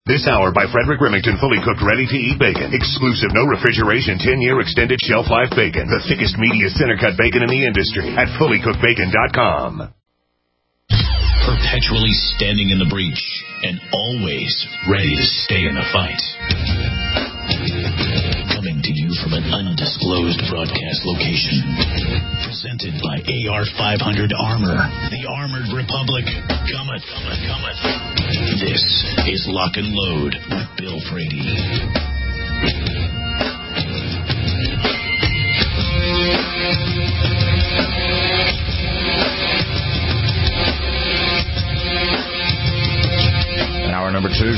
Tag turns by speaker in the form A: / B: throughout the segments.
A: This hour by Frederick Remington, fully cooked, ready-to-eat bacon. Exclusive, no refrigeration, 10-year extended shelf life bacon. The thickest, meatiest center-cut bacon in the industry at fullycookedbacon.com.
B: Perpetually standing in the breach and always ready to stay in the fight. Coming to you from an undisclosed broadcast location. Presented by AR-500 Armor, the Armored Republic. Cometh. This is Lock and Load with Bill Frady.
C: Hour number 2.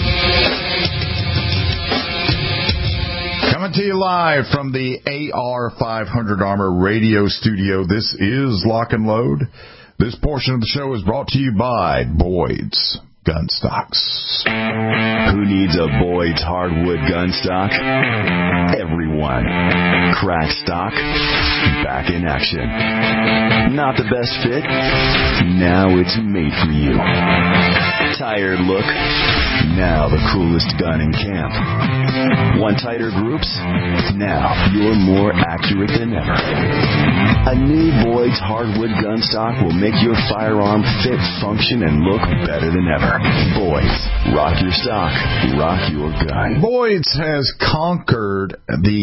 C: Coming to you live from the AR-500 Armor radio studio. This is Lock and Load. This portion of the show is brought to you by Boyd's Gun Stocks.
D: Who needs a Boyd's hardwood gun stock? Everyone. Crack stock, back in action. Not the best fit? Now it's made for you. Tired look? Now the coolest gun in camp. Want tighter groups? Now you're more accurate than ever. A new Boyd's hardwood gun stock will make your firearm fit, function, and look better than ever. Boyd's. Rock your stock. Rock your gun.
C: Boyd's has conquered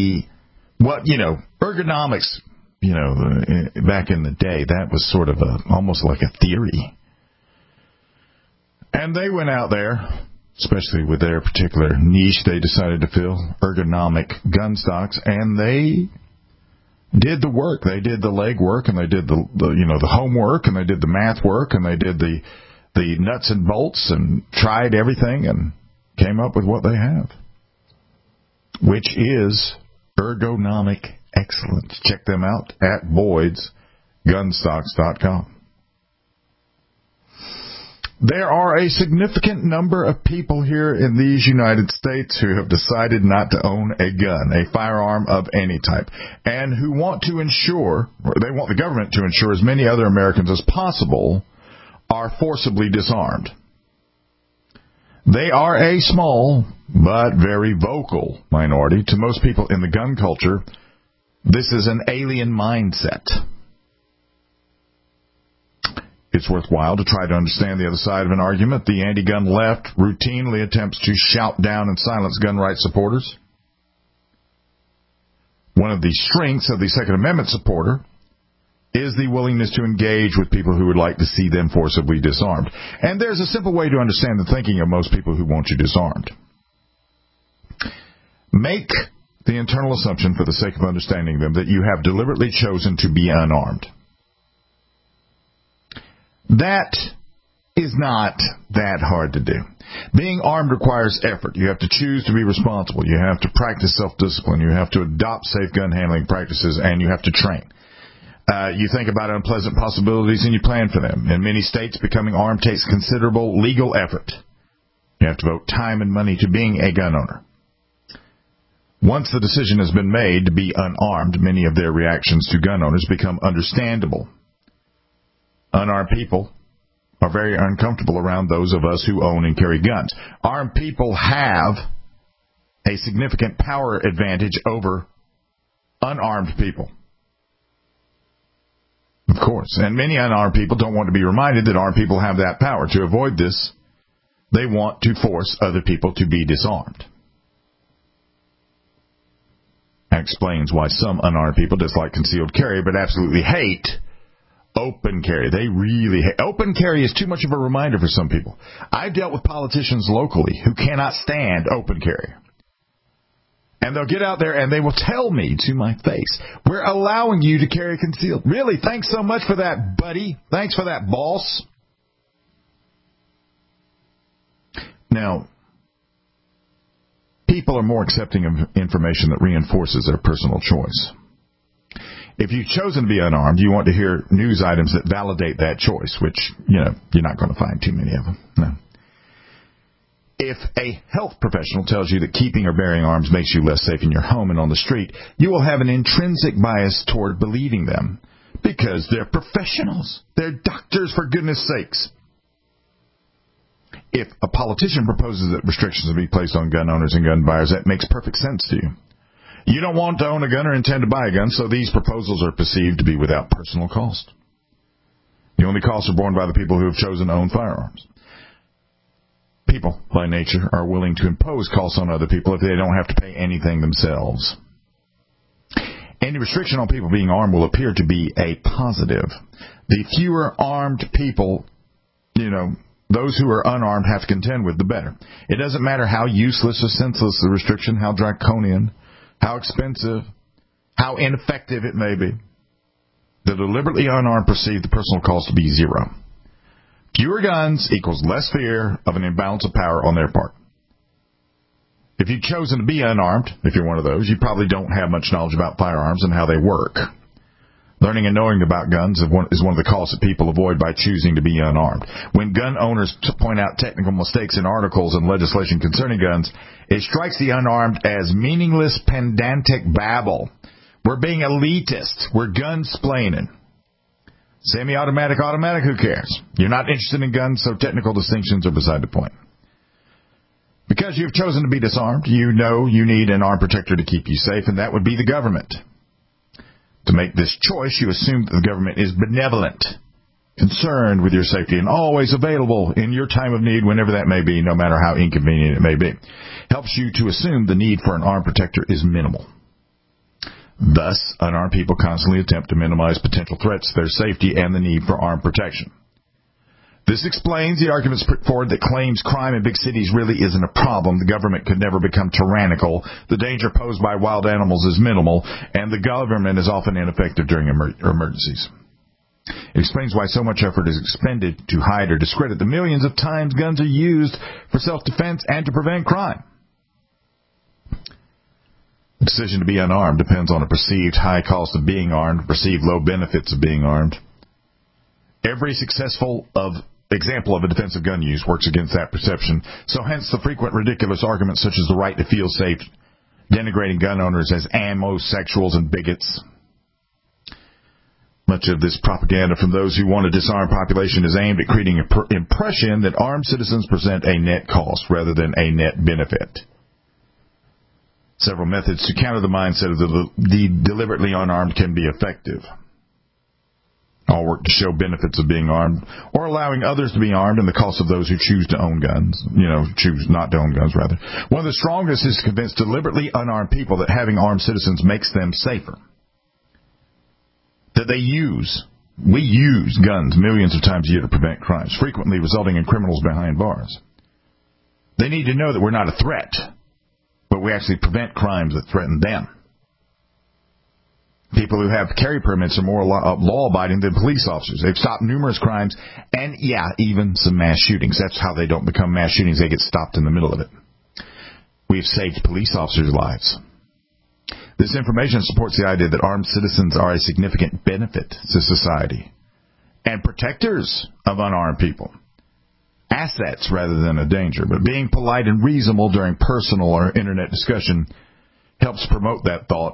C: ergonomics. Back in the day, that was sort of almost like a theory. And they went out there, especially with their particular niche they decided to fill, ergonomic gun stocks, and they did the work. They did the leg work, and they did the homework, and they did the math work, and they did the nuts and bolts, and tried everything, and came up with what they have, which is ergonomic excellence. Check them out at BoydsGunstocks.com. There are a significant number of people here in these United States who have decided not to own a gun, a firearm of any type, and who want to ensure, or they want the government to ensure as many other Americans as possible are forcibly disarmed. They are a small but very vocal minority. To most people in the gun culture, this is an alien mindset. It's worthwhile to try to understand the other side of an argument. The anti-gun left routinely attempts to shout down and silence gun rights supporters. One of the strengths of the Second Amendment supporter is the willingness to engage with people who would like to see them forcibly disarmed. And there's a simple way to understand the thinking of most people who want you disarmed. Make the internal assumption, for the sake of understanding them, that you have deliberately chosen to be unarmed. That is not that hard to do. Being armed requires effort. You have to choose to be responsible. You have to practice self-discipline. You have to adopt safe gun handling practices, and you have to train. You think about unpleasant possibilities, and you plan for them. In many states, becoming armed takes considerable legal effort. You have to devote time and money to being a gun owner. Once the decision has been made to be unarmed, many of their reactions to gun owners become understandable. Unarmed people are very uncomfortable around those of us who own and carry guns. Armed people have a significant power advantage over unarmed people. Of course. And many unarmed people don't want to be reminded that armed people have that power. To avoid this, they want to force other people to be disarmed. That explains why some unarmed people dislike concealed carry but absolutely hate open carry. They really hate. Open carry is too much of a reminder for some people. I've dealt with politicians locally who cannot stand open carry. And they'll get out there and they will tell me to my face, we're allowing you to carry concealed. Really? Thanks so much for that, buddy. Thanks for that, boss. Now, people are more accepting of information that reinforces their personal choice. If you've chosen to be unarmed, you want to hear news items that validate that choice, which, you're not going to find too many of them. No. If a health professional tells you that keeping or bearing arms makes you less safe in your home and on the street, you will have an intrinsic bias toward believing them because they're professionals. They're doctors, for goodness sakes. if a politician proposes that restrictions be placed on gun owners and gun buyers, that makes perfect sense to you. You don't want to own a gun or intend to buy a gun, so these proposals are perceived to be without personal cost. The only costs are borne by the people who have chosen to own firearms. People, by nature, are willing to impose costs on other people if they don't have to pay anything themselves. Any restriction on people being armed will appear to be a positive. The fewer armed people, those who are unarmed have to contend with, the better. It doesn't matter how useless or senseless the restriction, how draconian, how expensive, how ineffective it may be. The deliberately unarmed perceive the personal cost to be zero. Fewer guns equals less fear of an imbalance of power on their part. If you've chosen to be unarmed, if you're one of those, you probably don't have much knowledge about firearms and how they work. Learning and knowing about guns is one of the costs that people avoid by choosing to be unarmed. When gun owners point out technical mistakes in articles and legislation concerning guns, it strikes the unarmed as meaningless, pedantic babble. We're being elitist. We're gun-splaining. Semi-automatic, automatic, who cares? You're not interested in guns, so technical distinctions are beside the point. Because you've chosen to be disarmed, you know you need an armed protector to keep you safe, and that would be the government. To make this choice, you assume that the government is benevolent, concerned with your safety, and always available in your time of need, whenever that may be, no matter how inconvenient it may be. Helps you to assume the need for an armed protector is minimal. Thus, unarmed people constantly attempt to minimize potential threats to their safety and the need for armed protection. This explains the arguments put forward that claims crime in big cities really isn't a problem, the government could never become tyrannical, the danger posed by wild animals is minimal, and the government is often ineffective during emergencies. It explains why so much effort is expended to hide or discredit the millions of times guns are used for self-defense and to prevent crime. The decision to be unarmed depends on a perceived high cost of being armed, perceived low benefits of being armed. Every successful example of a defensive gun use works against that perception, so hence the frequent ridiculous arguments such as the right to feel safe, denigrating gun owners as amosexuals and bigots. Much of this propaganda from those who want to disarm population is aimed at creating an impression that armed citizens present a net cost rather than a net benefit. Several methods to counter the mindset of the deliberately unarmed can be effective. All work to show benefits of being armed, or allowing others to be armed and the cost of those who choose to own guns, choose not to own guns, rather. One of the strongest is to convince deliberately unarmed people that having armed citizens makes them safer. That we use guns millions of times a year to prevent crimes, frequently resulting in criminals behind bars. They need to know that we're not a threat, but we actually prevent crimes that threaten them. People who have carry permits are more law-abiding than police officers. They've stopped numerous crimes and, even some mass shootings. That's how they don't become mass shootings. They get stopped in the middle of it. We've saved police officers' lives. This information supports the idea that armed citizens are a significant benefit to society and protectors of unarmed people. Assets rather than a danger. But being polite and reasonable during personal or internet discussion helps promote that thought.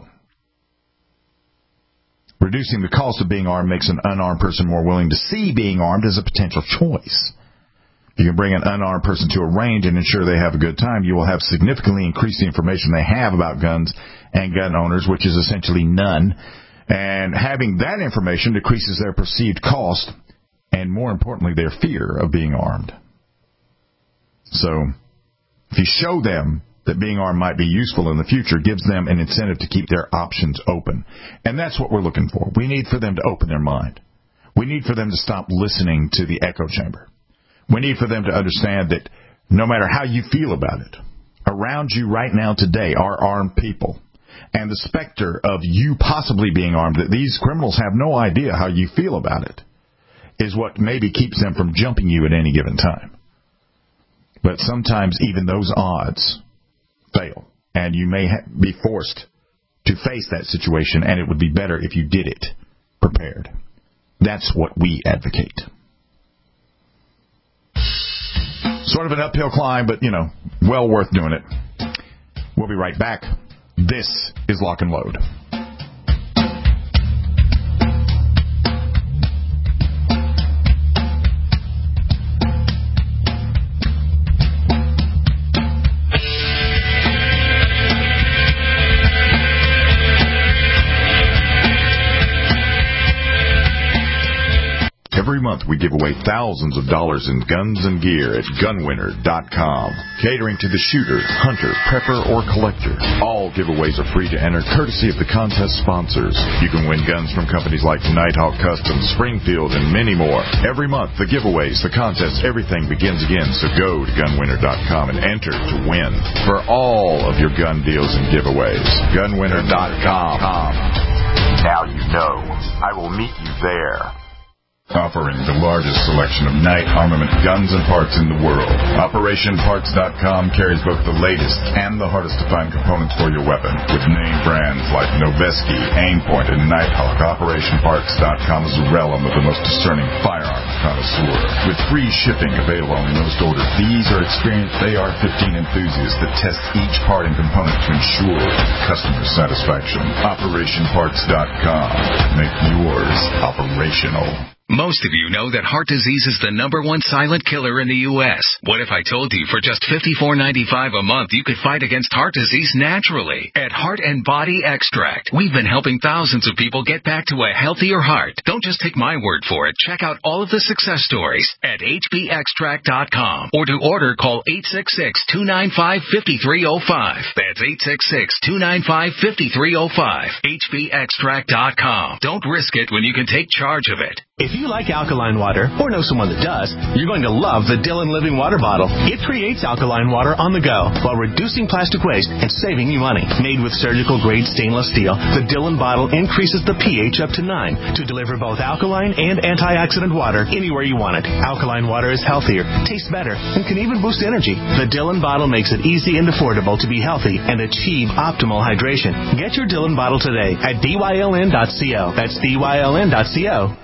C: Reducing the cost of being armed makes an unarmed person more willing to see being armed as a potential choice. If you can bring an unarmed person to a range and ensure they have a good time, you will have significantly increased the information they have about guns and gun owners, which is essentially none. And having that information decreases their perceived cost and, more importantly, their fear of being armed. So, if you show them that being armed might be useful in the future, gives them an incentive to keep their options open. And that's what we're looking for. We need for them to open their mind. We need for them to stop listening to the echo chamber. We need for them to understand that no matter how you feel about it, around you right now today are armed people. And the specter of you possibly being armed, that these criminals have no idea how you feel about it, is what maybe keeps them from jumping you at any given time. But sometimes even those odds fail, and you may be forced to face that situation, and it would be better if you did it prepared. That's what we advocate. Sort of an uphill climb, but, well worth doing it. We'll be right back. This is Lock and Load. Every month we give away thousands of dollars in guns and gear at gunwinner.com. Catering to the shooter, hunter, prepper, or collector. All giveaways are free to enter, courtesy of the contest sponsors. You can win guns from companies like Nighthawk Customs, Springfield, and many more. Every month, the giveaways, the contests, everything begins again. So go to gunwinner.com and enter to win for all of your gun deals and giveaways. Gunwinner.com. Now you know. I will meet you there. Offering the largest selection of night armament guns and parts in the world. OperationParts.com carries both the latest and the hardest to find components for your weapon. With name brands like Noveske, Aimpoint, and Nighthawk, OperationParts.com is a realm of the most discerning firearms connoisseur. With free shipping available on most orders, these are experienced AR-15 enthusiasts that test each part and component to ensure customer satisfaction. OperationParts.com. Make yours operational.
E: Most of you know that heart disease is the #1 silent killer in the U.S. What if I told you for just $54.95 a month you could fight against heart disease naturally? At Heart and Body Extract, we've been helping thousands of people get back to a healthier heart. Don't just take my word for it. Check out all of the success stories at hbextract.com. Or to order, call 866-295-5305. That's 866-295-5305. hbextract.com. Don't risk it when you can take charge of it.
F: If you like alkaline water, or know someone that does, you're going to love the Dillon Living Water Bottle. It creates alkaline water on the go while reducing plastic waste and saving you money. Made with surgical-grade stainless steel, the Dillon bottle increases the pH up to 9 to deliver both alkaline and antioxidant water anywhere you want it. Alkaline water is healthier, tastes better, and can even boost energy. The Dillon bottle makes it easy and affordable to be healthy and achieve optimal hydration. Get your Dillon bottle today at dyln.co. That's dyln.co.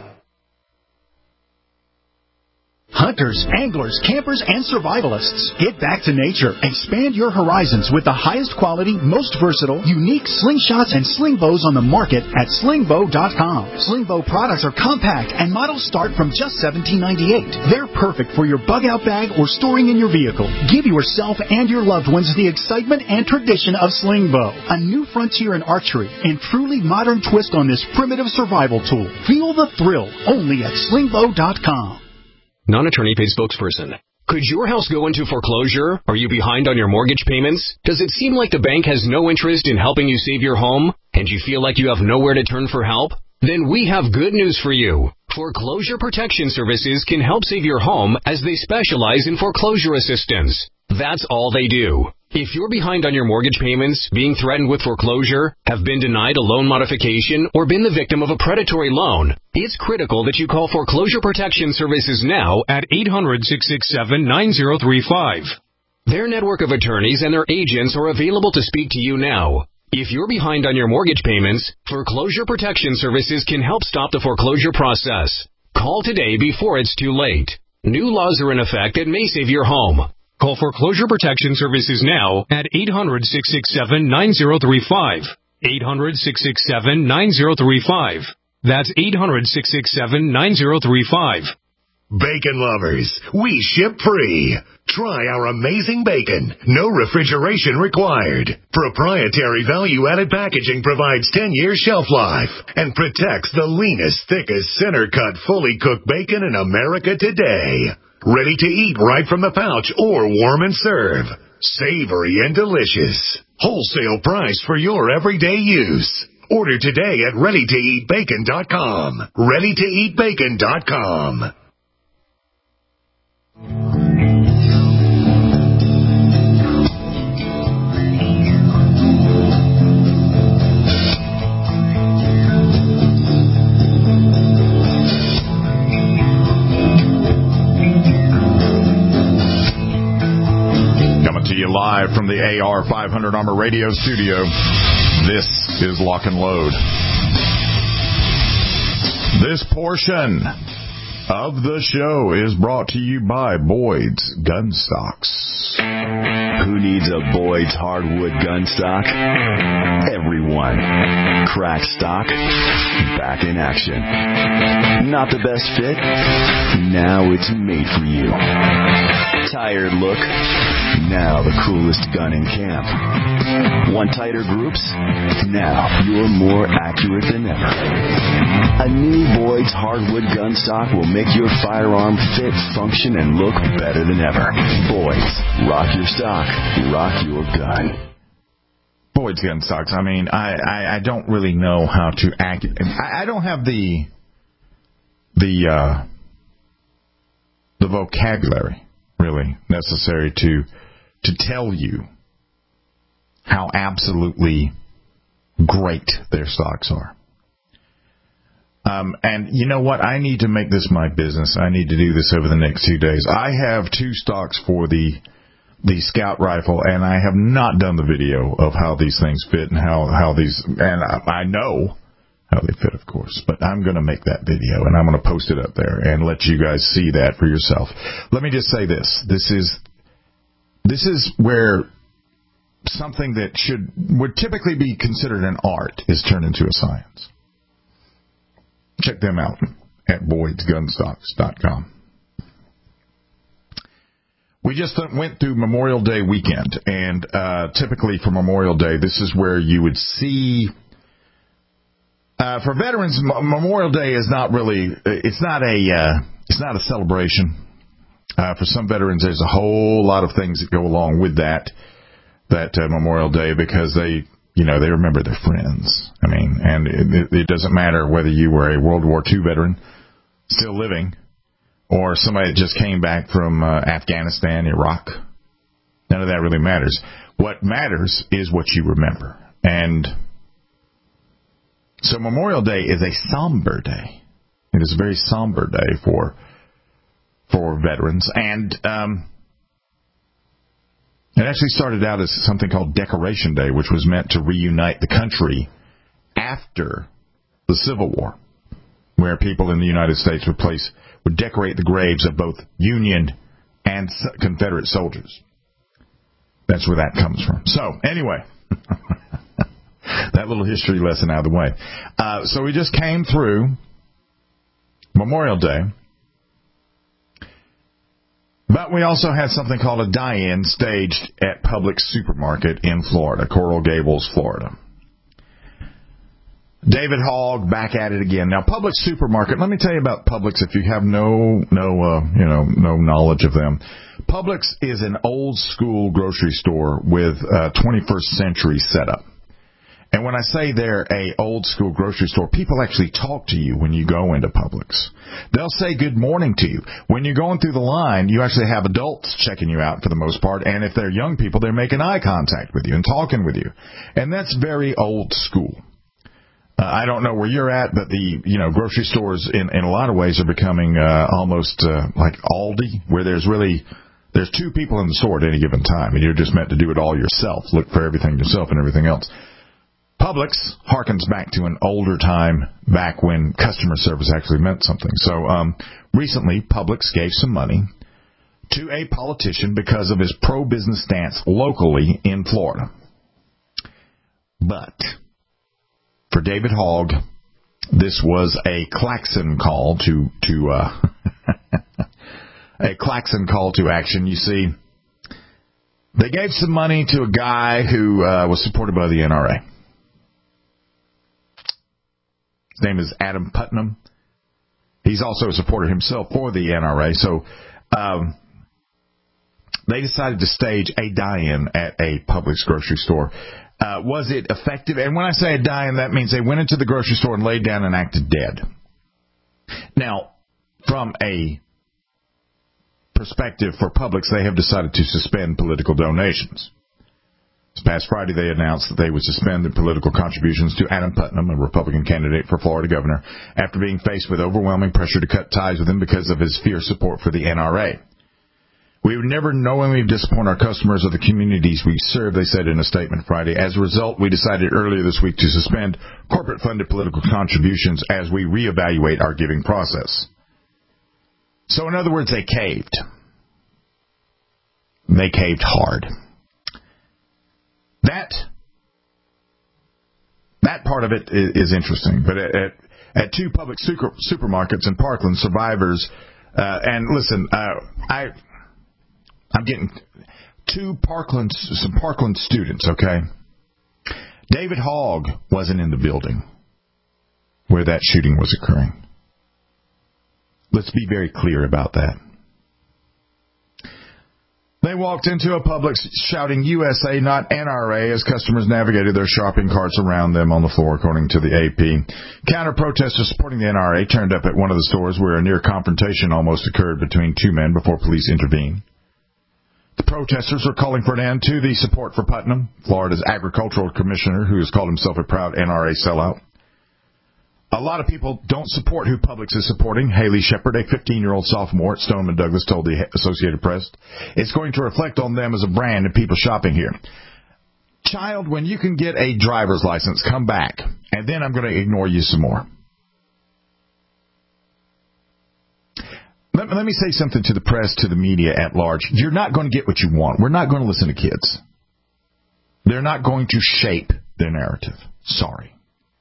G: Hunters, anglers, campers, and survivalists. Get back to nature. Expand your horizons with the highest quality, most versatile, unique slingshots and sling bows on the market at slingbow.com. Slingbow products are compact and models start from just $17.98. They're perfect for your bug-out bag or storing in your vehicle. Give yourself and your loved ones the excitement and tradition of Slingbow, a new frontier in archery and truly modern twist on this primitive survival tool. Feel the thrill only at slingbow.com.
H: Non-attorney paid spokesperson. Could your house go into foreclosure? Are you behind on your mortgage payments? Does it seem like the bank has no interest in helping you save your home? And you feel like you have nowhere to turn for help? Then we have good news for you. Foreclosure Protection Services can help save your home as they specialize in foreclosure assistance. That's all they do. If you're behind on your mortgage payments, being threatened with foreclosure, have been denied a loan modification, or been the victim of a predatory loan, it's critical that you call Foreclosure Protection Services now at 800-667-9035. Their network of attorneys and their agents are available to speak to you now. If you're behind on your mortgage payments, Foreclosure Protection Services can help stop the foreclosure process. Call today before it's too late. New laws are in effect that may save your home. Call Foreclosure Protection Services now at 800-667-9035. 800-667-9035. That's 800-667-9035.
A: Bacon lovers, we ship free. Try our amazing bacon. No refrigeration required. Proprietary value-added packaging provides 10-year shelf life and protects the leanest, thickest, center-cut, fully cooked bacon in America today. Ready to eat right from the pouch or warm and serve. Savory and delicious. Wholesale price for your everyday use. Order today at ReadyToEatBacon.com. ReadyToEatBacon.com.
C: To you live from the AR 500 Armor Radio studio. This is Lock and Load. This portion of the show is brought to you by Boyd's Gun Stocks.
D: Who needs a Boyd's hardwood gun stock? Everyone. Crack stock, back in action. Not the best fit? Now it's made for you. Tired look? now the coolest gun in camp. Want tighter groups? Now you're more accurate than ever. A new Boyd's hardwood gun stock will make your firearm fit, function, and look better than ever. Boyd's. Rock your stock. Rock your gun.
C: Boyd's gun stocks. I mean, I don't really know how to act. I don't have the vocabulary really necessary to tell you how absolutely great their stocks are. And you know what? I need to make this my business. I need to do this over the next 2 days. I have 2 stocks for the Scout rifle, and I have not done the video of how these things fit and how these, and I know how they fit, of course, but I'm going to make that video, and I'm going to post it up there and let you guys see that for yourself. Let me just say this. This is where something that would typically be considered an art is turned into a science. Check them out at BoydsGunstocks.com. We just went through Memorial Day weekend, and typically for Memorial Day, this is where you would see. For veterans, Memorial Day is not really. It's not a celebration. For some veterans, there's a whole lot of things that go along with that Memorial Day because they remember their friends. I mean, and it doesn't matter whether you were a World War II veteran still living, or somebody that just came back from Afghanistan, Iraq. None of that really matters. What matters is what you remember. And so Memorial Day is a somber day. It is a very somber day for veterans. And it actually started out as something called Decoration Day, which was meant to reunite the country after the Civil War, where people in the United States would decorate the graves of both Union and Confederate soldiers. That's where that comes from. So, anyway, that little history lesson out of the way. So we just came through Memorial Day, but we also had something called a die-in staged at Publix Supermarket in Florida, Coral Gables, Florida. David Hogg back at it again. Now, Publix Supermarket, let me tell you about Publix if you have no knowledge of them. Publix is an old school grocery store with a 21st century setup. And when I say they're a old school grocery store, people actually talk to you when you go into Publix. They'll say good morning to you. When you're going through the line, you actually have adults checking you out for the most part. And if they're young people, they're making eye contact with you and talking with you. And that's very old school. I don't know where you're at, but the grocery stores in a lot of ways are becoming almost like Aldi, where there's 2 people in the store at any given time, and you're just meant to do it all yourself, look for everything yourself and everything else. Publix harkens back to an older time, back when customer service actually meant something. So recently, Publix gave some money to a politician because of his pro-business stance locally in Florida. But for David Hogg, this was a klaxon call to a klaxon call to action. You see, they gave some money to a guy who was supported by the NRA. His name is Adam Putnam. He's also a supporter himself for the NRA. So they decided to stage a die-in at a Publix grocery store. Was it effective? And when I say a die-in, that means they went into the grocery store and laid down and acted dead. Now, from a perspective for Publix, they have decided to suspend political donations. This past Friday, they announced that they would suspend their political contributions to Adam Putnam, a Republican candidate for Florida governor, after being faced with overwhelming pressure to cut ties with him because of his fierce support for the NRA. We would never knowingly disappoint our customers or the communities we serve, they said in a statement Friday. As a result, we decided earlier this week to suspend corporate-funded political contributions as we reevaluate our giving process. So, in other words, they caved. They caved hard. That part of it is interesting. But at 2 Publix supermarkets in Parkland, survivors, and listen, I'm getting some Parkland students, okay? David Hogg wasn't in the building where that shooting was occurring. Let's be very clear about that. They walked into a Publix shouting USA, not NRA, as customers navigated their shopping carts around them on the floor, according to the AP. Counter-protesters supporting the NRA turned up at one of the stores where a near confrontation almost occurred between two men before police intervened. The protesters are calling for an end to the support for Putnam, Florida's agricultural commissioner, who has called himself a proud NRA sellout. A lot of people don't support who Publix is supporting. Haley Shepard, a 15-year-old sophomore at Stoneman Douglas, told the Associated Press, it's going to reflect on them as a brand and people shopping here. Child, when you can get a driver's license, come back, and then I'm going to ignore you some more. Let me say something to the press, to the media at large. You're not going to get what you want. We're not going to listen to kids. They're not going to shape their narrative. Sorry.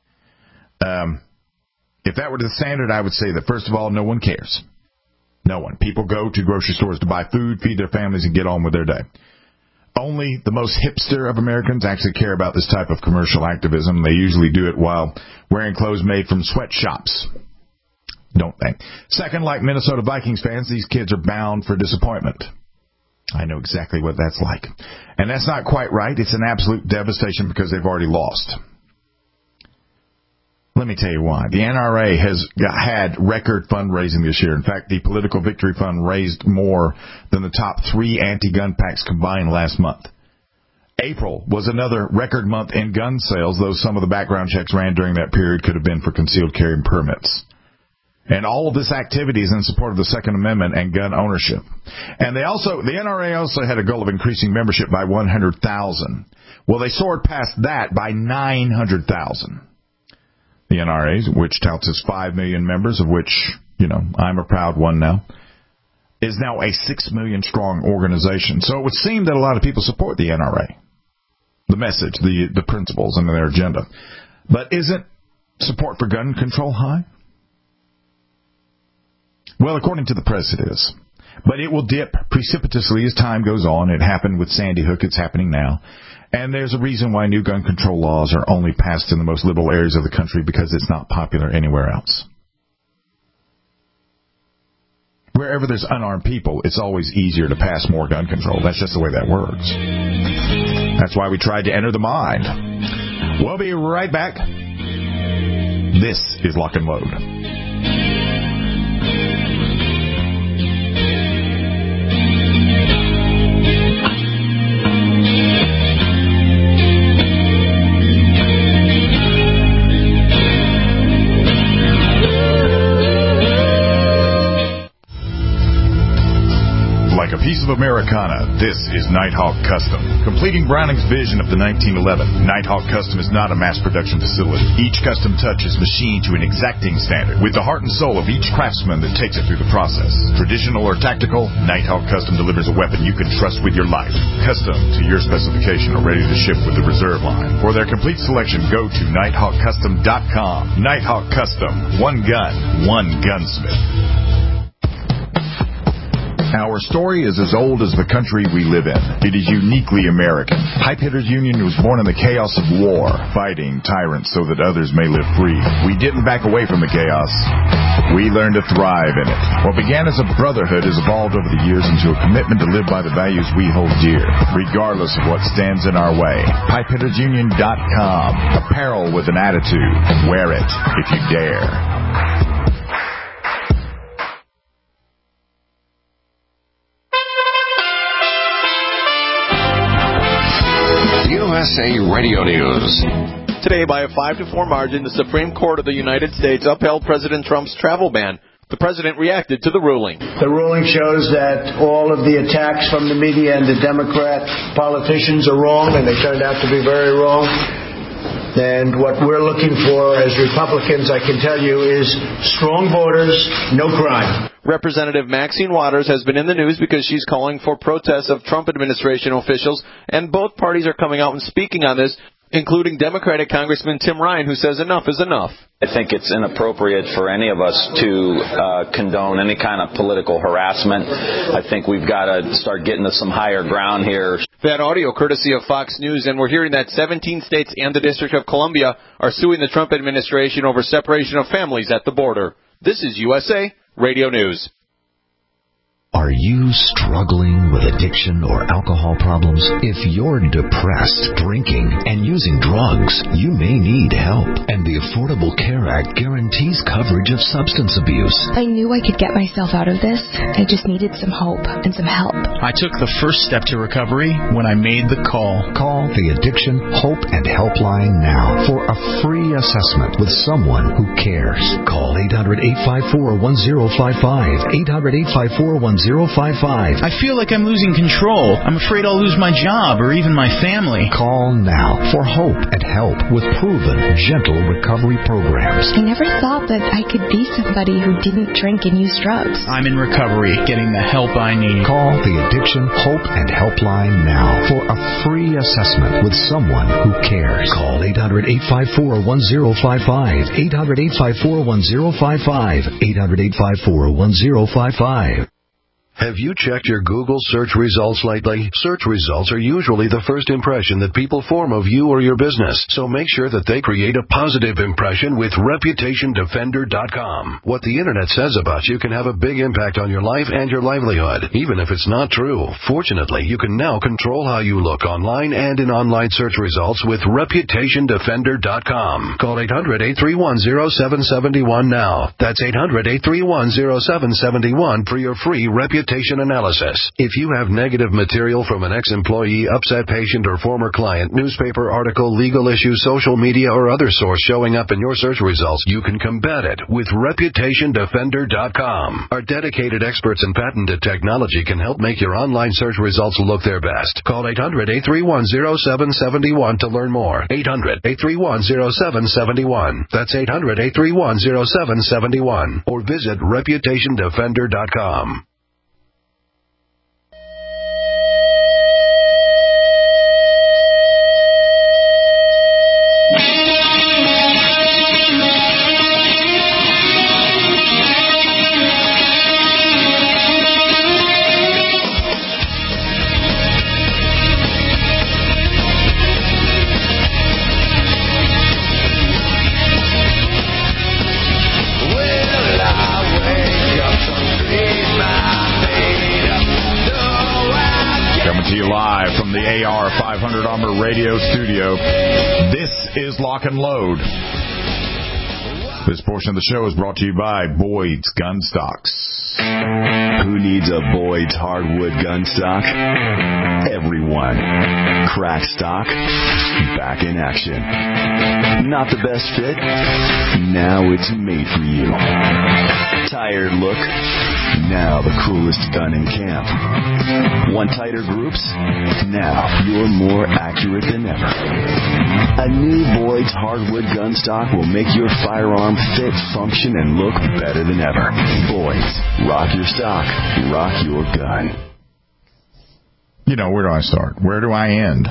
C: If that were the standard, I would say that, first of all, no one cares. No one. People go to grocery stores to buy food, feed their families, and get on with their day. Only the most hipster of Americans actually care about this type of commercial activism. They usually do it while wearing clothes made from sweatshops. Don't they? Second, like Minnesota Vikings fans, these kids are bound for disappointment. I know exactly what that's like. And that's not quite right. It's an absolute devastation because they've already lost. Let me tell you why. The NRA has had record fundraising this year. In fact, the Political Victory Fund raised more than the top 3 anti-gun PACs combined last month. April was another record month in gun sales, though some of the background checks ran during that period could have been for concealed carry permits. And all of this activity is in support of the Second Amendment and gun ownership. And the NRA also had a goal of increasing membership by 100,000. Well, they soared past that by 900,000. The NRA, which touts its 5 million members, of which, I'm a proud one now, is now a 6 million strong organization. So it would seem that a lot of people support the NRA, the message, the principles, and their agenda. But isn't support for gun control high? Well, according to the press, it is. But it will dip precipitously as time goes on. It happened with Sandy Hook. It's happening now. And there's a reason why new gun control laws are only passed in the most liberal areas of the country, because it's not popular anywhere else. Wherever there's unarmed people, it's always easier to pass more gun control. That's just the way that works. That's why we tried to enter the mind. We'll be right back. This is Lock and Load. Like a piece of Americana, this is Nighthawk Custom. Completing Browning's vision of the 1911, Nighthawk Custom is not a mass production facility. Each custom touch is machined to an exacting standard, with the heart and soul of each craftsman that takes it through the process. Traditional or tactical, Nighthawk Custom delivers a weapon you can trust with your life. Custom to your specification or ready to ship with the reserve line. For their complete selection, go to NighthawkCustom.com. Nighthawk Custom. One gun, one gunsmith. Our story is as old as the country we live in. It is uniquely American. Pipehitters Union was born in the chaos of war, fighting tyrants so that others may live free. We didn't back away from the chaos. We learned to thrive in it. What began as a brotherhood has evolved over the years into a commitment to live by the values we hold dear, regardless of what stands in our way. PipeHittersUnion.com. Apparel with an attitude. Wear it if you dare.
I: USA Radio News.
J: Today, by a 5-4 margin, the Supreme Court of the United States upheld President Trump's travel ban. The president reacted to the ruling.
K: The ruling shows that all of the attacks from the media and the Democrat politicians are wrong, and they turned out to be very wrong. And what we're looking for as Republicans, I can tell you, is strong borders, no crime.
J: Representative Maxine Waters has been in the news because she's calling for protests of Trump administration officials, and both parties are coming out and speaking on this. including Democratic Congressman Tim Ryan, who says enough is enough.
L: I think it's inappropriate for any of us to condone any kind of political harassment. I think we've got to start getting to some higher ground here.
J: That audio courtesy of Fox News, and we're hearing that 17 states and the District of Columbia are suing the Trump administration over separation of families at the border. This is USA Radio News.
M: Are you struggling with addiction or alcohol problems? If you're depressed, drinking, and using drugs, you may need help. And the Affordable Care Act guarantees coverage of substance abuse.
N: I knew I could get myself out of this. I just needed some hope and some help.
O: I took the first step to recovery when I made the call.
M: Call the Addiction Hope and Helpline now for a free assessment with someone who cares. Call 800-854-1055. 800-854-1055.
O: I feel like I'm losing control. I'm afraid I'll lose my job or even my family.
M: Call now for hope and help with proven, gentle recovery programs.
N: I never thought that I could be somebody who didn't drink and use drugs.
O: I'm in recovery, getting the help I need.
M: Call the Addiction Hope and Helpline now for a free assessment with someone who cares. Call 800-854-1055. 800-854-1055. 800-854-1055.
P: Have you checked your Google search results lately? Search results are usually the first impression that people form of you or your business, so make sure that they create a positive impression with ReputationDefender.com. What the Internet says about you can have a big impact on your life and your livelihood, even if it's not true. Fortunately, you can now control how you look online and in online search results with ReputationDefender.com. Call 800-831-0771 now. That's 800-831-0771 for your free reputation analysis. If you have negative material from an ex-employee, upset patient, or former client, newspaper article, legal issue, social media, or other source showing up in your search results, you can combat it with ReputationDefender.com. Our dedicated experts in patented technology can help make your online search results look their best. Call 800-831-0771 to learn more. 800-831-0771. That's 800-831-0771. Or visit ReputationDefender.com.
C: To you live from the AR 500 Armor Radio Studio. This is Lock and Load. This portion of the show is brought to you by Boyd's Gun Stocks.
D: Who needs a Boyd's hardwood gun stock? Everyone. Crack stock, back in action. Not the best fit? Now it's made for you. Tired look? Now the coolest gun in camp. Want tighter groups? Now you're more accurate than ever. A new Boyd's hardwood gun stock will make your firearm fit, function, and look better than ever. Boyd's. Rock your stock. Rock your gun.
C: You know, where do I start? Where do I end?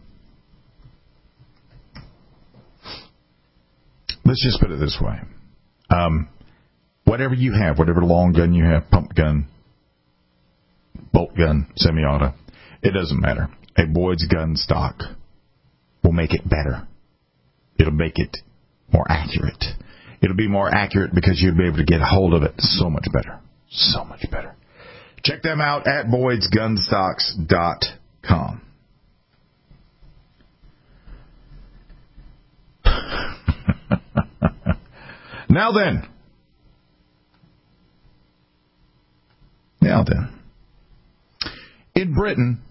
C: Let's just put it this way. Whatever you have, whatever long gun you have, pump gun, bolt gun, semi-auto, it doesn't matter. A Boyd's gun stock will make it better. It'll make it more accurate. It'll be more accurate because you'll be able to get a hold of it so much better. So much better. Check them out at Boyd'sGunstocks.com. Now then. In Britain,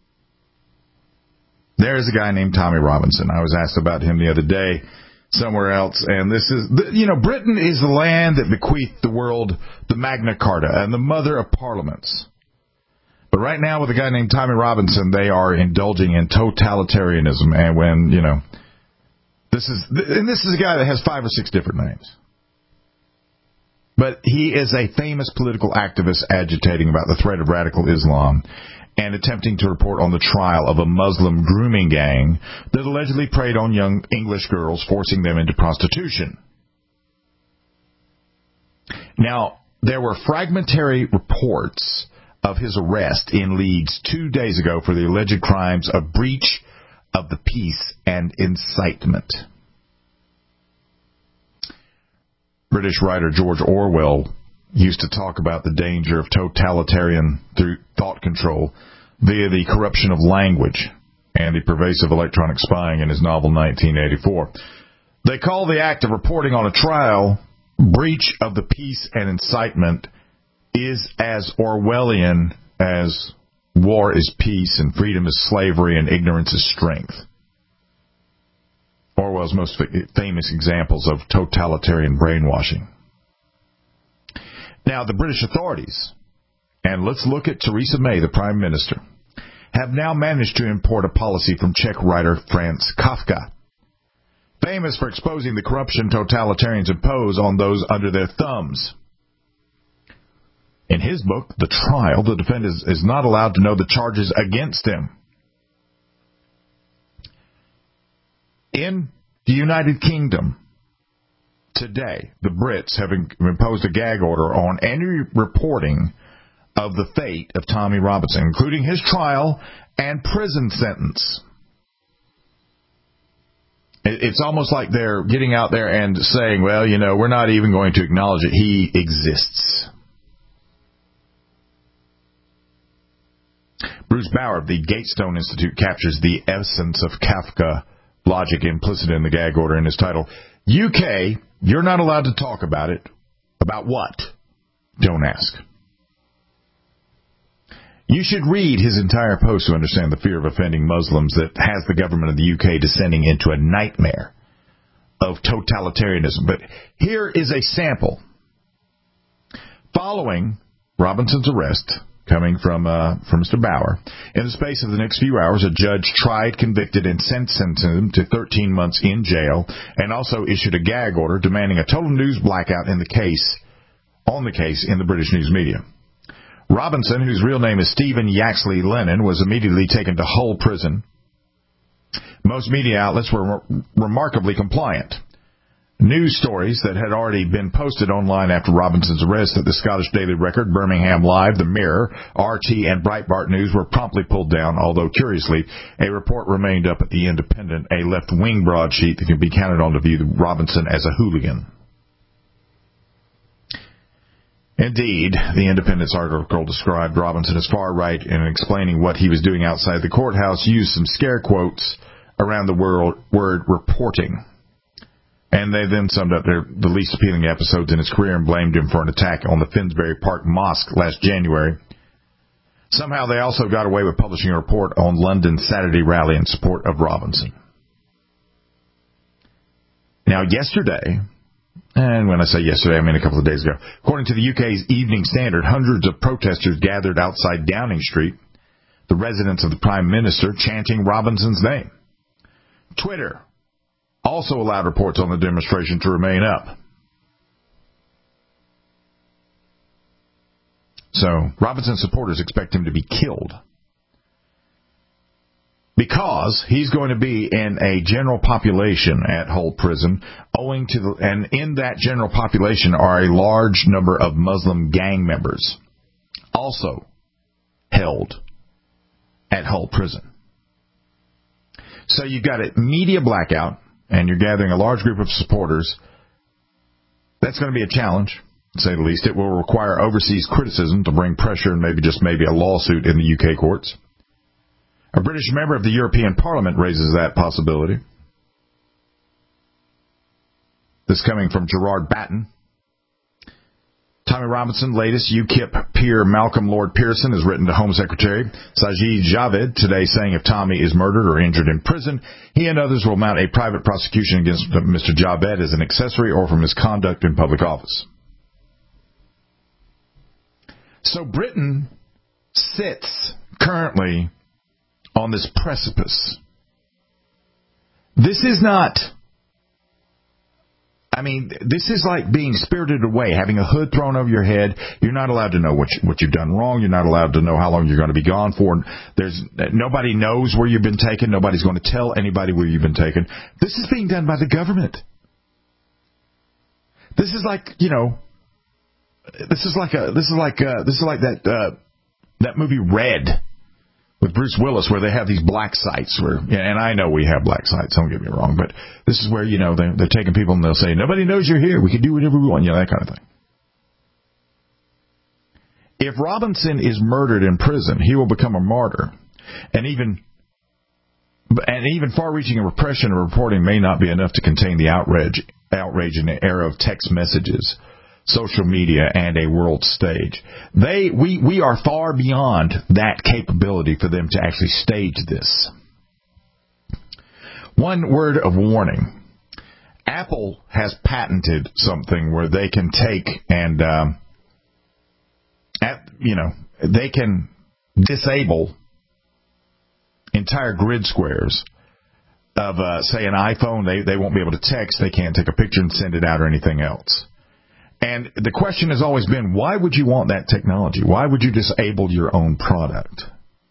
C: there's a guy named Tommy Robinson. I was asked about him the other day somewhere else, and this is, Britain is the land that bequeathed the world the Magna Carta and the mother of parliaments. But right now, with a guy named Tommy Robinson, they are indulging in totalitarianism, and when, this is a guy that has 5 or 6 different names. But he is a famous political activist agitating about the threat of radical Islam and attempting to report on the trial of a Muslim grooming gang that allegedly preyed on young English girls, forcing them into prostitution. Now, there were fragmentary reports of his arrest in Leeds 2 days ago for the alleged crimes of breach of the peace and incitement. British writer George Orwell used to talk about the danger of totalitarian thought control via the corruption of language and the pervasive electronic spying in his novel 1984. They call the act of reporting on a trial breach of the peace and incitement is as Orwellian as war is peace and freedom is slavery and ignorance is strength. Orwell's most famous examples of totalitarian brainwashing. Now, the British authorities, and let's look at Theresa May, the Prime Minister, have now managed to import a policy from Czech writer Franz Kafka, famous for exposing the corruption totalitarians impose on those under their thumbs. In his book, The Trial, the defendant is not allowed to know the charges against him. In the United Kingdom, today, the Brits have imposed a gag order on any reporting of the fate of Tommy Robinson, including his trial and prison sentence. It's almost like they're getting out there and saying, well, we're not even going to acknowledge it. He exists. Bruce Bauer of the Gatestone Institute captures the essence of Kafka logic implicit in the gag order in his title, UK, you're not allowed to talk about it. About what? Don't ask. You should read his entire post to understand the fear of offending Muslims that has the government of the UK descending into a nightmare of totalitarianism. But here is a sample. Following Robinson's arrest, coming from Mr. Bauer, in the space of the next few hours, a judge tried, convicted, and sentenced him to 13 months in jail, and also issued a gag order demanding a total news blackout on the case in the British news media. Robinson, whose real name is Stephen Yaxley Lennon, was immediately taken to Hull Prison. Most media outlets were remarkably compliant. News stories that had already been posted online after Robinson's arrest at the Scottish Daily Record, Birmingham Live, The Mirror, RT, and Breitbart News were promptly pulled down, although, curiously, a report remained up at The Independent, a left-wing broadsheet that can be counted on to view Robinson as a hooligan. Indeed, The Independent's article described Robinson as far right in explaining what he was doing outside the courthouse, used some scare quotes around the word reporting. And they then summed up the least appealing episodes in his career and blamed him for an attack on the Finsbury Park Mosque last January. Somehow they also got away with publishing a report on London's Saturday rally in support of Robinson. Now, yesterday, and when I say yesterday, I mean a couple of days ago, according to the UK's Evening Standard, hundreds of protesters gathered outside Downing Street, the residence of the Prime Minister, chanting Robinson's name. Twitter also allowed reports on the demonstration to remain up. So, Robinson supporters expect him to be killed because he's going to be in a general population at Hull Prison, and in that general population are a large number of Muslim gang members also held at Hull Prison. So you've got a media blackout, and you're gathering a large group of supporters. That's going to be a challenge, to say the least. It will require overseas criticism to bring pressure and maybe a lawsuit in the UK courts. A British member of the European Parliament raises that possibility. This coming from Gerard Batten. Tommy Robinson, latest UKIP peer Malcolm Lord Pearson has written to Home Secretary Sajid Javid today saying if Tommy is murdered or injured in prison, he and others will mount a private prosecution against Mr. Javid as an accessory or for misconduct in public office. So Britain sits currently on this precipice. This is not I mean, this is like being spirited away, having a hood thrown over your head. You're not allowed to know what you've done wrong. You're not allowed to know how long you're going to be gone for. Nobody knows where you've been taken. Nobody's going to tell anybody where you've been taken. This is being done by the government. This is like, this is like that movie Red with Bruce Willis, where they have these black sites and I know we have black sites, don't get me wrong, but this is where, they're taking people and they'll say, nobody knows you're here. We can do whatever we want, that kind of thing. If Robinson is murdered in prison, he will become a martyr. And even far-reaching repression and reporting may not be enough to contain the outrage in the era of text messages, social media, and a world stage. We are far beyond that capability for them to actually stage this. One word of warning. Apple has patented something where they can take and, they can disable entire grid squares of, say, an iPhone. They won't be able to text. They can't take a picture and send it out or anything else. And the question has always been, why would you want that technology? Why would you disable your own product?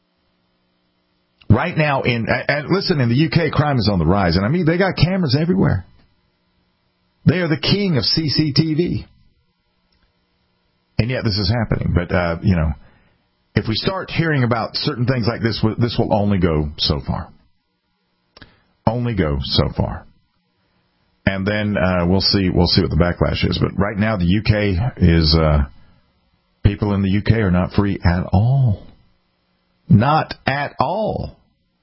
C: Right now, listen, in the UK, crime is on the rise. And I mean, they got cameras everywhere. They are the king of CCTV. And yet this is happening. But, if we start hearing about certain things like this will only go so far. Only go so far. And then we'll see what the backlash is. But right now, the UK is people in the UK are not free at all. Not at all.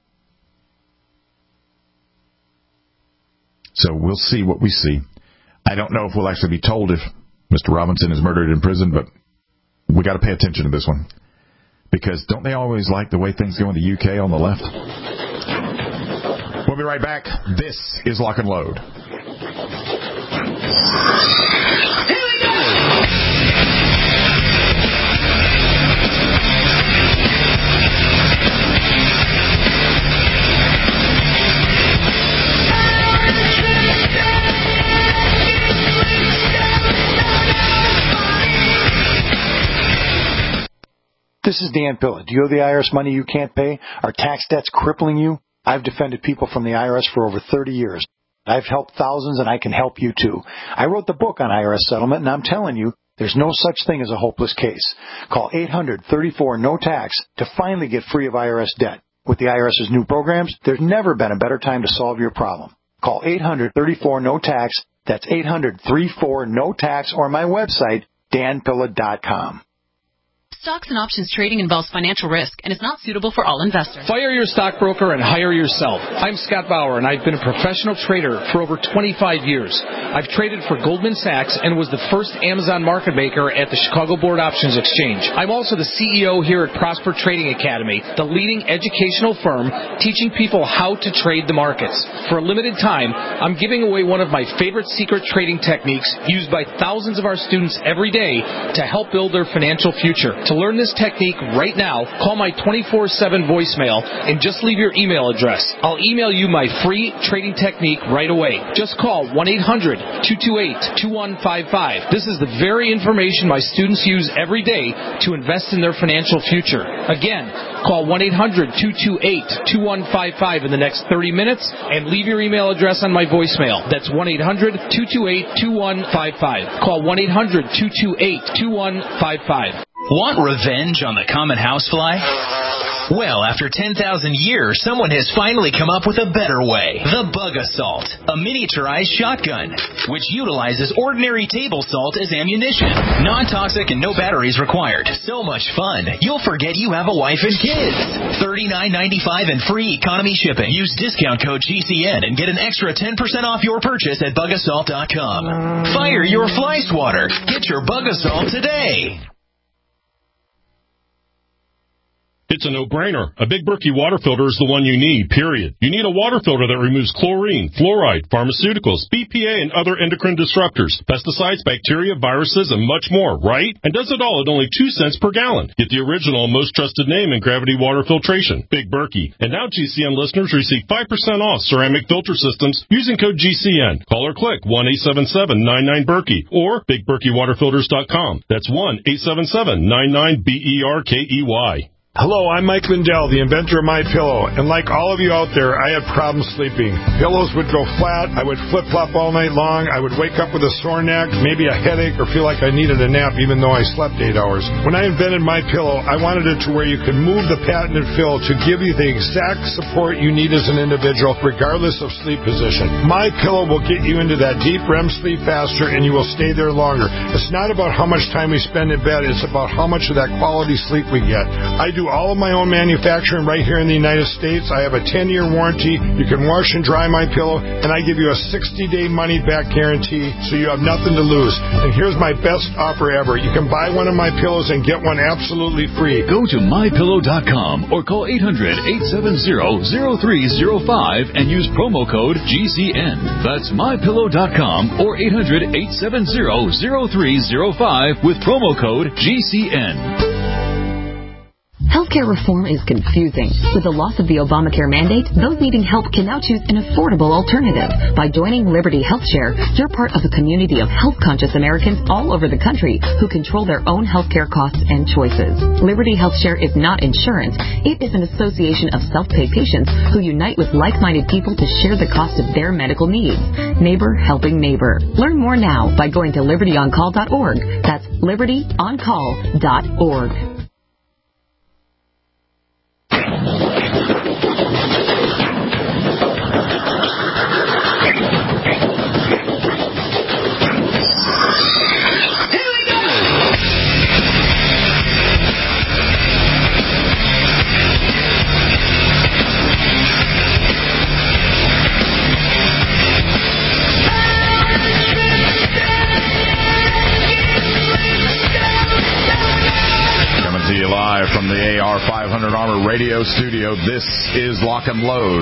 C: So we'll see what we see. I don't know if we'll actually be told if Mr. Robinson is murdered in prison, but we got to pay attention to this one. Because don't they always like the way things go in the UK on the left? We'll be right back. This is Lock and Load.
Q: This is Dan Pilla. Do you owe the IRS money you can't pay? Are tax debts crippling you? I've defended people from the IRS for over 30 years. I've helped thousands, and I can help you, too. I wrote the book on IRS settlement, and I'm telling you, there's no such thing as a hopeless case. Call 800-34-NO-TAX to finally get free of IRS debt. With the IRS's new programs, there's never been a better time to solve your problem. Call 800-34-NO-TAX. That's 800-34-NO-TAX, or my website, danpilla.com.
R: Stocks and options trading involves financial risk and is not suitable for all investors.
S: Fire your stockbroker and hire yourself. I'm Scott Bauer, and I've been a professional trader for over 25 years. I've traded for Goldman Sachs and was the first Amazon market maker at the Chicago Board Options Exchange. I'm also the CEO here at Prosper Trading Academy, the leading educational firm teaching people how to trade the markets. For a limited time, I'm giving away one of my favorite secret trading techniques used by thousands of our students every day to help build their financial future. To learn this technique right now, call my 24/7 voicemail and just leave your email address. I'll email you my free trading technique right away. Just call 1-800-228-2155. This is the very information my students use every day to invest in their financial future. Again, call 1-800-228-2155 in the next 30 minutes and leave your email address on my voicemail. That's 1-800-228-2155. Call 1-800-228-2155.
T: Want revenge on the common housefly? Well, after 10,000 years, someone has finally come up with a better way. The Bug Assault, a miniaturized shotgun, which utilizes ordinary table salt as ammunition. Non-toxic and no batteries required. So much fun, you'll forget you have a wife and kids. $39.95 and free economy shipping. Use discount code GCN and get an extra 10% off your purchase at bugassault.com. Fire your fly swatter. Get your Bug Assault today.
U: It's a no-brainer. A Big Berkey water filter is the one you need, period. You need a water filter that removes chlorine, fluoride, pharmaceuticals, BPA, and other endocrine disruptors, pesticides, bacteria, viruses, and much more, right? And does it all at only 2 cents per gallon. Get the original, most trusted name in gravity water filtration, Big Berkey. And now GCN listeners receive 5% off ceramic filter systems using code GCN. Call or click 1-877-99-BERKEY or BigBerkeyWaterFilters.com. That's 1-877-99-BERKEY.
V: Hello, I'm Mike Lindell, the inventor of MyPillow, and like all of you out there, I had problems sleeping. Pillows would go flat, I would flip-flop all night long, I would wake up with a sore neck, maybe a headache, or feel like I needed a nap even though I slept 8 hours. When I invented MyPillow, I wanted it to where you could move the patented fill to give you the exact support you need as an individual, regardless of sleep position. MyPillow will get you into that deep REM sleep faster, and you will stay there longer. It's not about how much time we spend in bed, it's about how much of that quality sleep we get. I do all of my own manufacturing right here in the United States. I have a 10-year warranty. You can wash and dry my pillow, and I give you a 60-day money-back guarantee, so you have nothing to lose. And here's my best offer ever. You can buy one of my pillows and get one absolutely free.
W: Go to MyPillow.com or call 800-870-0305 and use promo code GCN. That's MyPillow.com or 800-870-0305 with promo code GCN.
X: Healthcare reform is confusing. With the loss of the Obamacare mandate, those needing help can now choose an affordable alternative. By joining Liberty HealthShare, you're part of a community of health-conscious Americans all over the country who control their own healthcare costs and choices. Liberty HealthShare is not insurance. It is an association of self-pay patients who unite with like-minded people to share the cost of their medical needs. Neighbor helping neighbor. Learn more now by going to libertyoncall.org. That's libertyoncall.org.
C: From the AR-500 Armor Radio Studio, this is Lock and Load.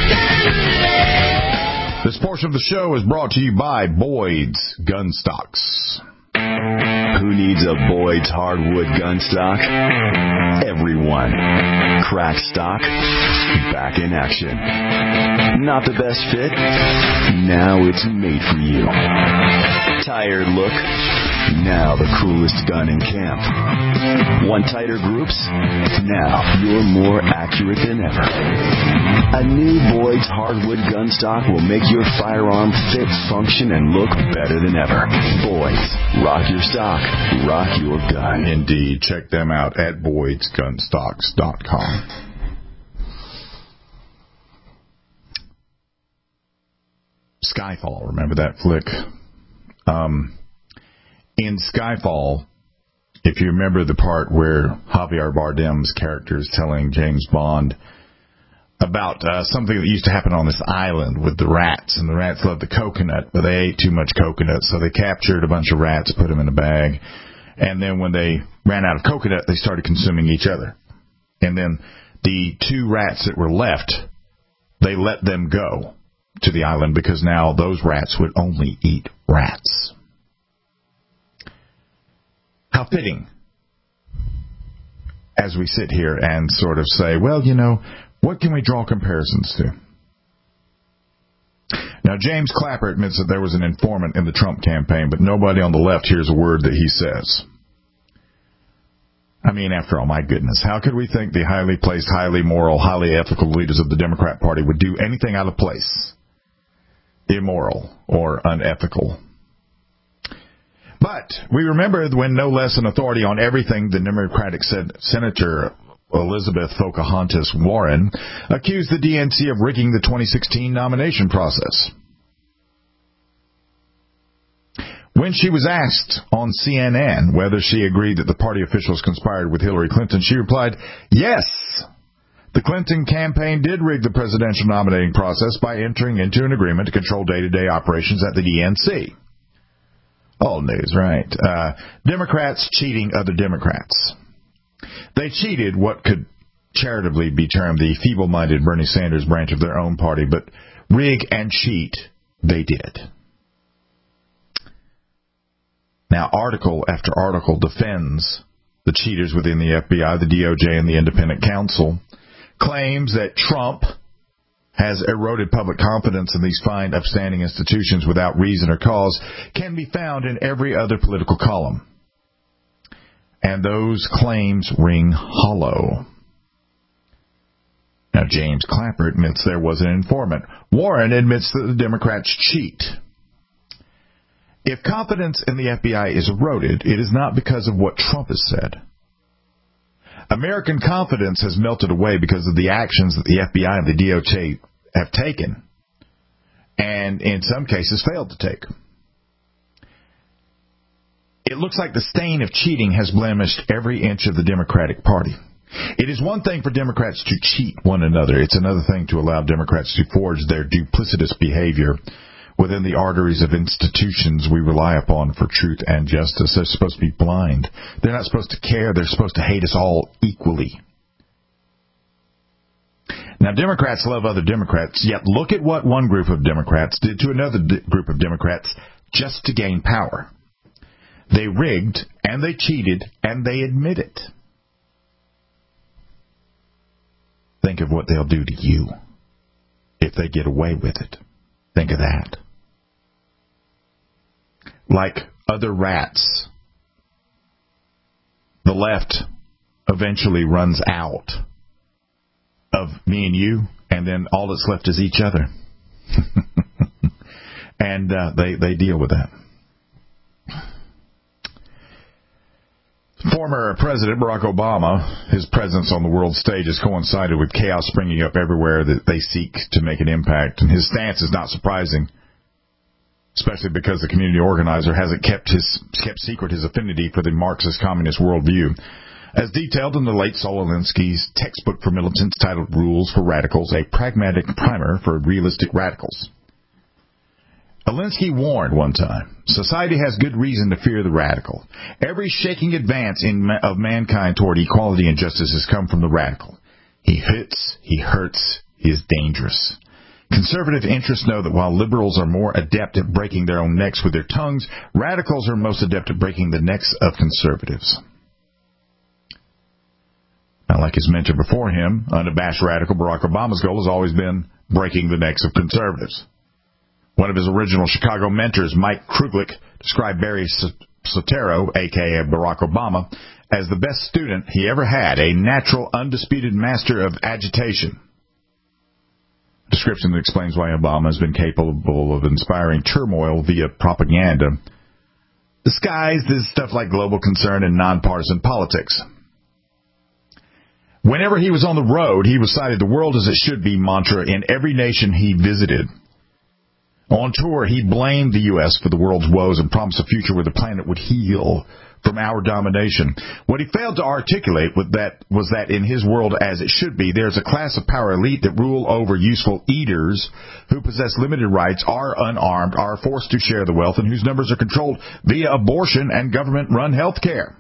C: This portion of the show is brought to you by Boyd's Gun Stocks.
D: Who needs a Boyd's hardwood gun stock? Everyone. Crack stock, back in action. Not the best fit? Now it's made for you. Tired look? Now the coolest gun in camp. Want tighter groups? Now you're more accurate than ever. A new Boyd's hardwood gun stock will make your firearm fit, function, and look better than ever. Boyd's. Rock your stock. Rock your gun.
C: Indeed. Check them out at Boyd'sGunstocks.com. Skyfall. Remember that flick? In Skyfall, if you remember the part where Javier Bardem's character is telling James Bond about something that used to happen on this island with the rats, and the rats loved the coconut, but they ate too much coconut, so they captured a bunch of rats, put them in a bag, and then when they ran out of coconut, they started consuming each other. And then the 2 rats that were left, they let them go to the island because now those rats would only eat rats. How fitting, as we sit here and sort of say, well, you know, what can we draw comparisons to? Now, James Clapper admits that there was an informant in the Trump campaign, but nobody on the left hears a word that he says. I mean, after all, my goodness, how could we think the highly placed, highly moral, highly ethical leaders of the Democrat Party would do anything out of place, immoral, or unethical? But we remember when no less an authority on everything than Democratic Senator Elizabeth Pocahontas Warren accused the DNC of rigging the 2016 nomination process. When she was asked on CNN whether she agreed that the party officials conspired with Hillary Clinton, she replied, yes, the Clinton campaign did rig the presidential nominating process by entering into an agreement to control day-to-day operations at the DNC. Old news, right? Democrats cheating other Democrats. They cheated what could charitably be termed the feeble-minded Bernie Sanders branch of their own party, but rig and cheat they did. Now, article after article defends the cheaters within the FBI, the DOJ, and the independent counsel, claims that Trump has eroded public confidence in these fine, upstanding institutions without reason or cause, can be found in every other political column. And those claims ring hollow. Now, James Clapper admits there was an informant. Warren admits that the Democrats cheat. If confidence in the FBI is eroded, it is not because of what Trump has said. American confidence has melted away because of the actions that the FBI and the DOJ have taken, and in some cases failed to take. It looks like the stain of cheating has blemished every inch of the Democratic Party. It is one thing for Democrats to cheat one another. It's another thing to allow Democrats to forge their duplicitous behavior within the arteries of institutions we rely upon for truth and justice. They're supposed to be blind. They're not supposed to care. They're supposed to hate us all equally. Now, Democrats love other Democrats, yet look at what one group of Democrats did to another group of Democrats just to gain power. They rigged, and they cheated, and they admit it. Think of what they'll do to you if they get away with it. Think of that. Like other rats, the left eventually runs out of me and you, and then all that's left is each other. And they deal with that. Former President Barack Obama, his presence on the world stage has coincided with chaos springing up everywhere that they seek to make an impact. And his stance is not surprising, especially because the community organizer hasn't kept secret his affinity for the Marxist communist worldview. As detailed in the late Saul Alinsky's textbook for militants titled Rules for Radicals, a pragmatic primer for realistic radicals. Alinsky warned one time, society has good reason to fear the radical. Every shaking advance of mankind toward equality and justice has come from the radical. He hits, he hurts, he is dangerous. Conservative interests know that while liberals are more adept at breaking their own necks with their tongues, radicals are most adept at breaking the necks of conservatives. Now, like his mentor before him, unabashed radical Barack Obama's goal has always been breaking the necks of conservatives. One of his original Chicago mentors, Mike Kruglich, described Barry Soetoro, a.k.a. Barack Obama, as the best student he ever had, a natural, undisputed master of agitation. A description that explains why Obama has been capable of inspiring turmoil via propaganda, disguised as stuff like global concern and nonpartisan politics. Whenever he was on the road, he recited the world as it should be mantra in every nation he visited. On tour, he blamed the U.S. for the world's woes and promised a future where the planet would heal from our domination. What he failed to articulate was that in his world as it should be, there's a class of power elite that rule over useful eaters who possess limited rights, are unarmed, are forced to share the wealth, and whose numbers are controlled via abortion and government-run health care.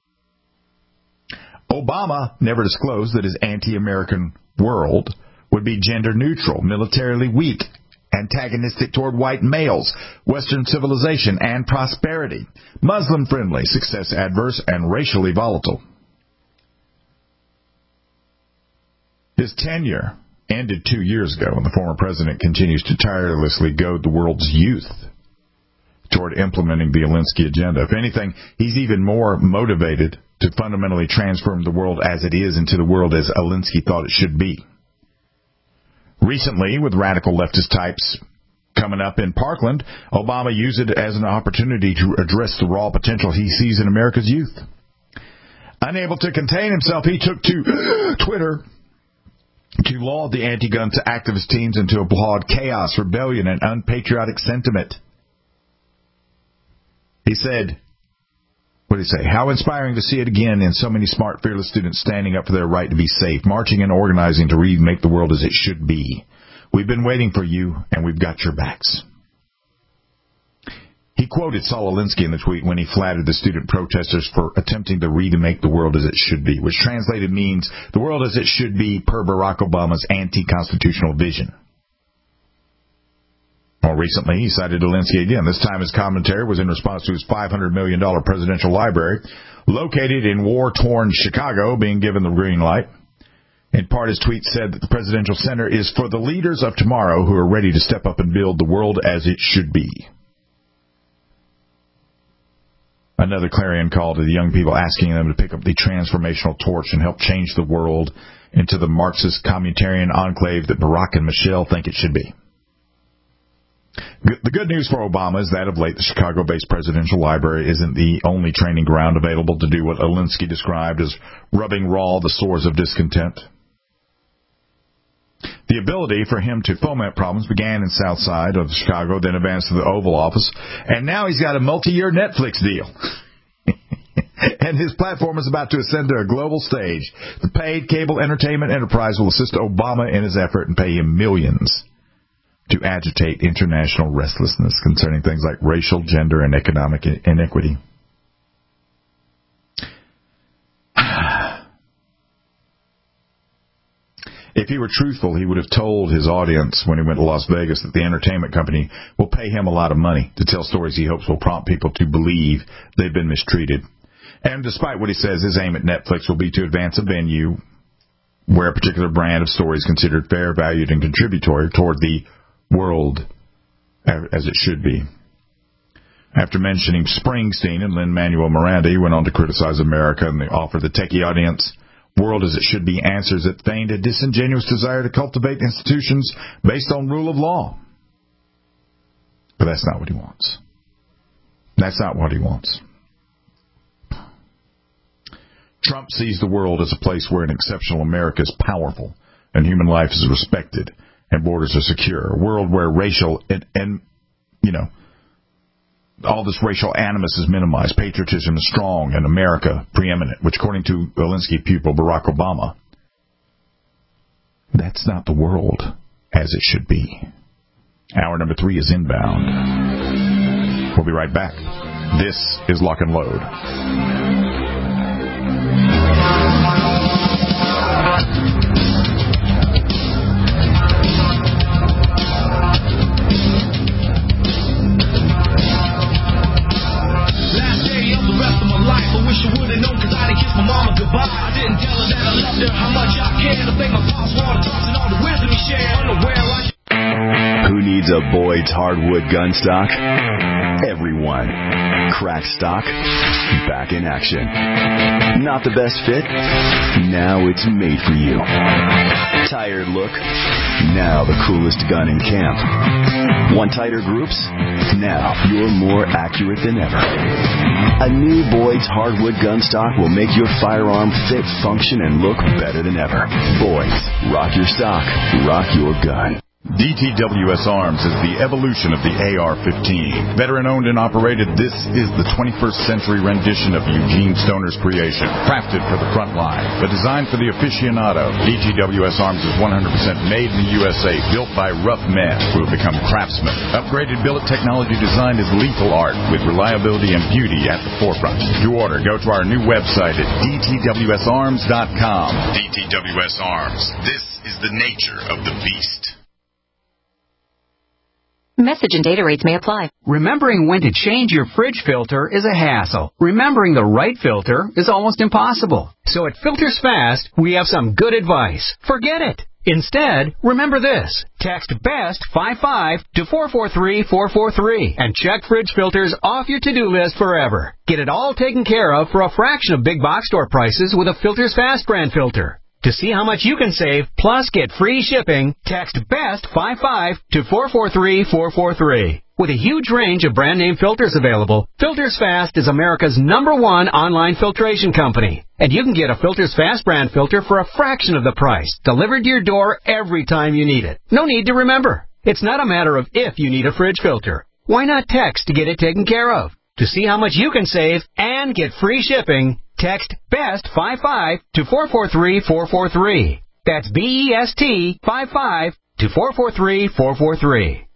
C: Obama never disclosed that his anti-American world would be gender-neutral, militarily weak, antagonistic toward white males, Western civilization and prosperity, Muslim-friendly, success-adverse, and racially volatile. His tenure ended 2 years ago, and the former president continues to tirelessly goad the world's youth toward implementing the Alinsky agenda. If anything, he's even more motivated to fundamentally transform the world as it is into the world as Alinsky thought it should be. Recently, with radical leftist types coming up in Parkland, Obama used it as an opportunity to address the raw potential he sees in America's youth. Unable to contain himself, he took to Twitter to laud the anti-gun activist teens and to applaud chaos, rebellion, and unpatriotic sentiment. He said, what did he say? How inspiring to see it again in so many smart, fearless students standing up for their right to be safe, marching and organizing to remake the world as it should be. We've been waiting for you, and we've got your backs. He quoted Saul Alinsky in the tweet when he flattered the student protesters for attempting to remake the world as it should be, which translated means the world as it should be per Barack Obama's anti-constitutional vision. More recently, he cited Alinsky again. This time his commentary was in response to his $500 million presidential library, located in war-torn Chicago, being given the green light. In part, his tweet said that the Presidential Center is for the leaders of tomorrow who are ready to step up and build the world as it should be. Another clarion call to the young people, asking them to pick up the transformational torch and help change the world into the Marxist communitarian enclave that Barack and Michelle think it should be. The good news for Obama is that of late the Chicago-based Presidential Library isn't the only training ground available to do what Alinsky described as rubbing raw the sores of discontent. The ability for him to foment problems began in South Side of Chicago, then advanced to the Oval Office, and now he's got a multi-year Netflix deal. And his platform is about to ascend to a global stage. The paid cable entertainment enterprise will assist Obama in his effort and pay him millions to agitate international restlessness concerning things like racial, gender, and economic inequity. If he were truthful, he would have told his audience when he went to Las Vegas that the entertainment company will pay him a lot of money to tell stories he hopes will prompt people to believe they've been mistreated. And despite what he says, his aim at Netflix will be to advance a venue where a particular brand of story is considered fair, valued, and contributory toward the world as it should be. After mentioning Springsteen and Lin-Manuel Miranda, he went on to criticize America and offer the techie audience world as it should be answers that feigned a disingenuous desire to cultivate institutions based on rule of law. But that's not what he wants. That's not what he wants. Trump sees the world as a place where an exceptional America is powerful and human life is respected and borders are secure. A world where racial and all this racial animus is minimized, patriotism is strong, and America preeminent, which according to Alinsky pupil Barack Obama, that's not the world as it should be. Hour number 3 is inbound. We'll be right back. This is Lock and Load.
B: Wish you would've known, cause I didn't kiss my mama goodbye. I didn't tell her that I loved her, how much I cared. I think my pops water talks and all the wisdom he shared. Unaware
D: Who needs a Boyd's hardwood gun stock? Everyone. Crack stock, back in action. Not the best fit? Now it's made for you. Tired look? Now the coolest gun in camp. Want tighter groups? Now you're more accurate than ever. A new Boyd's hardwood gun stock will make your firearm fit, function, and look better than ever. Boyd's. Rock your stock. Rock your gun.
C: DTWS Arms is the evolution of the AR-15. Veteran-owned and operated, this is the 21st century rendition of Eugene Stoner's creation. Crafted for the front line, but designed for the aficionado. DTWS Arms is 100% made in the USA, built by rough men who have become craftsmen. Upgraded billet technology design is lethal art, with reliability and beauty at the forefront. To order, go to our new website at dtwsarms.com. DTWS Arms. This is the nature of the beast.
E: Message and data rates may apply.
F: Remembering when to change your fridge filter is a hassle. Remembering the right filter is almost impossible. So at Filters Fast, we have some good advice. Forget it. Instead, remember this. Text BEST 55 to 443-443 and check fridge filters off your to-do list forever. Get it all taken care of for a fraction of big box store prices with a Filters Fast brand filter. To see how much you can save, plus get free shipping, text BEST 55 to 443-443. With a huge range of brand name filters available, Filters Fast is America's #1 online filtration company. And you can get a Filters Fast brand filter for a fraction of the price, delivered to your door every time you need it. No need to remember. It's not a matter of if you need a fridge filter. Why not text to get it taken care of? To see how much you can save and get free shipping, text BEST 55 to 443-443. That's BEST 55 to 443-443.